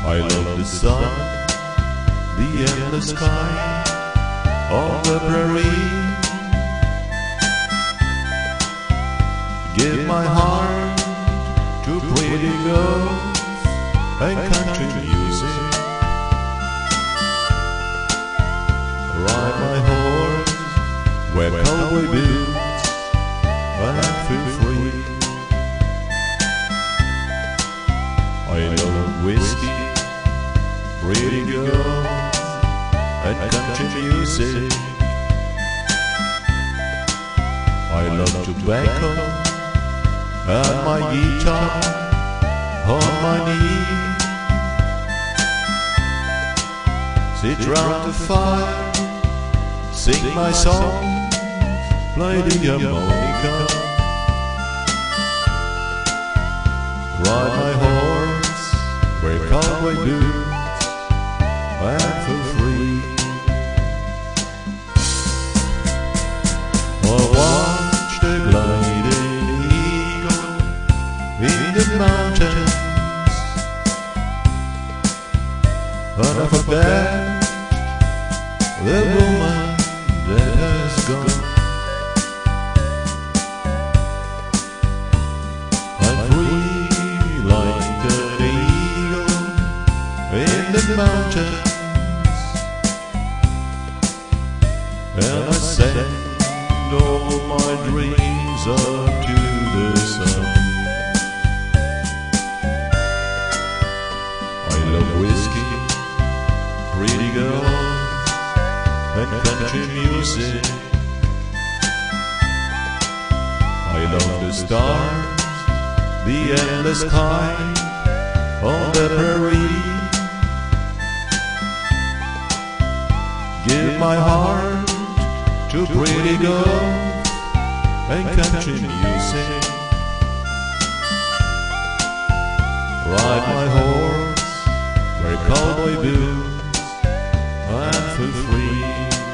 I love the sun, the endless sky on the prairie. Give my heart to pretty girls and country music. Ride my horse, wear cowboy boots, and feel free. I love whiskey, pretty girls, and country music. I love tobacco and my guitar on my knee. Sit round the fire, sing my song, play the harmonica. Ride my horse, wear cowboy boots, and feel free. Or watch the gliding eagle in the mountains, and I forget the woman that has gone. I'm free like an eagle in the mountains, and I send all my dreams up to the sun. I love whiskey, pretty girls, and country music. I love the stars, the endless sky on the prairie. Give my heart to pretty girls and country music. Ride my horse, wear cowboy boots, and feel free.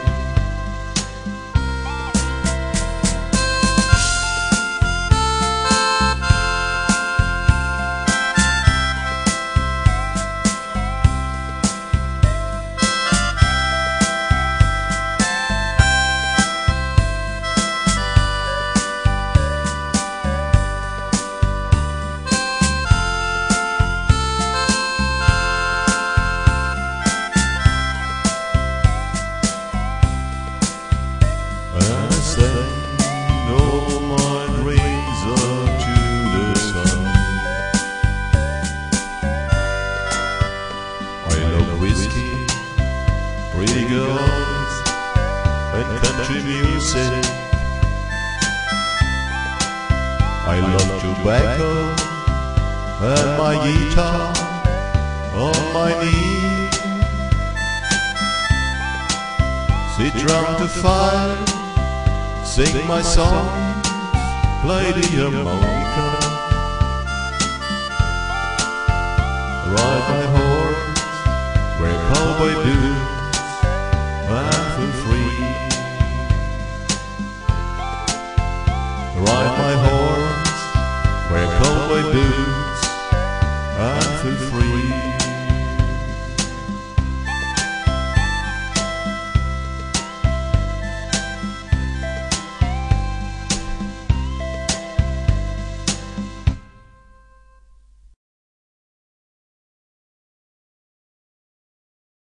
All my dreams up to the sun. I love whiskey, pretty girls, and country music. I love tobacco and my guitar on my knee. Sit round the fire, sing my song, play the harmonica. Ride my horse, wear cowboy boots, and feel free.